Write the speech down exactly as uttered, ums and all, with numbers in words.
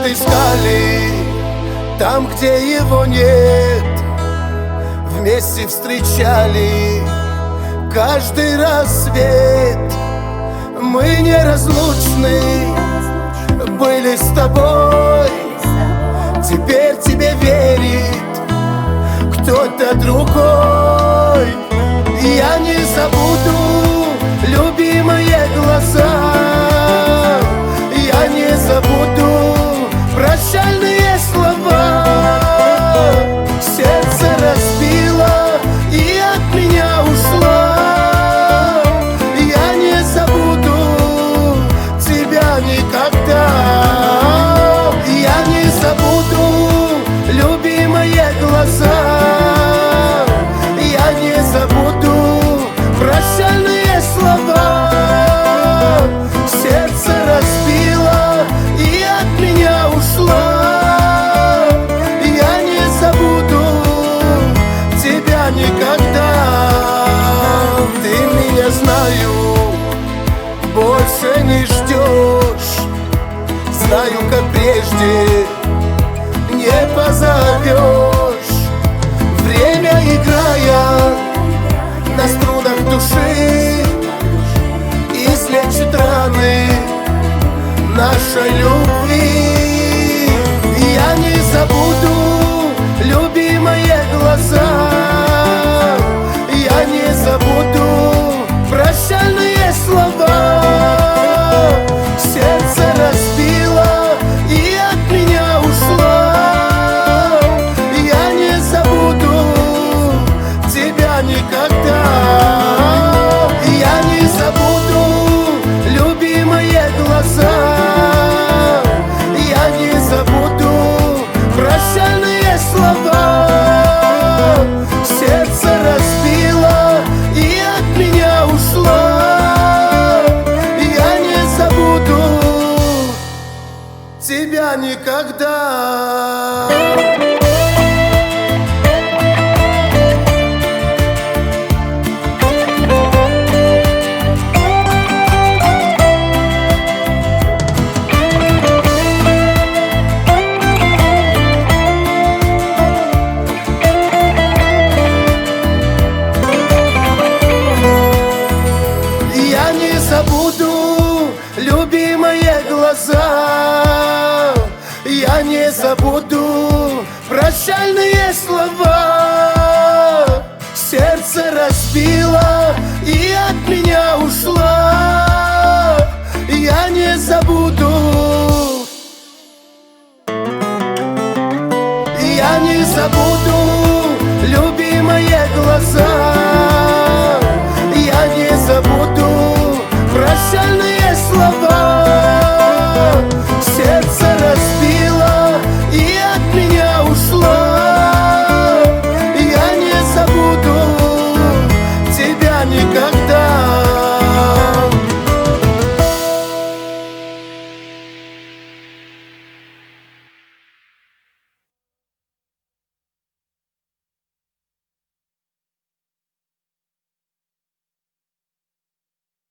искали там, где его нет. Вместе встречали каждый рассвет. Мы неразлучны были с тобой. Теперь тебе верит кто-то другой. Я не забуду любимые глаза, я не забуду прощальные слова. Сердце разбило и от меня ушла. Я не забуду тебя никогда. Я не забуду любимые глаза, я не забуду прощальные слова. Сердце разбило и от меня ушла. Я не забуду тебя никогда. Ты меня, знаю, больше не ждешь. Знаю, как прежде не позовешь. Время, играя на струнах души, излечит раны нашей любви. Я не забуду любимые глаза, я не забуду прощальные слова. Сердце разбило и от меня ушла. Я не забуду тебя никогда. Я не забуду любимые глаза, я не забуду прощальные слова. Сердце разбило и от меня ушла. Я не забуду тебя никогда. Я не забуду любимые глаза, я не забуду прощальные слова. Сердце разбило и от меня ушла. Я не забуду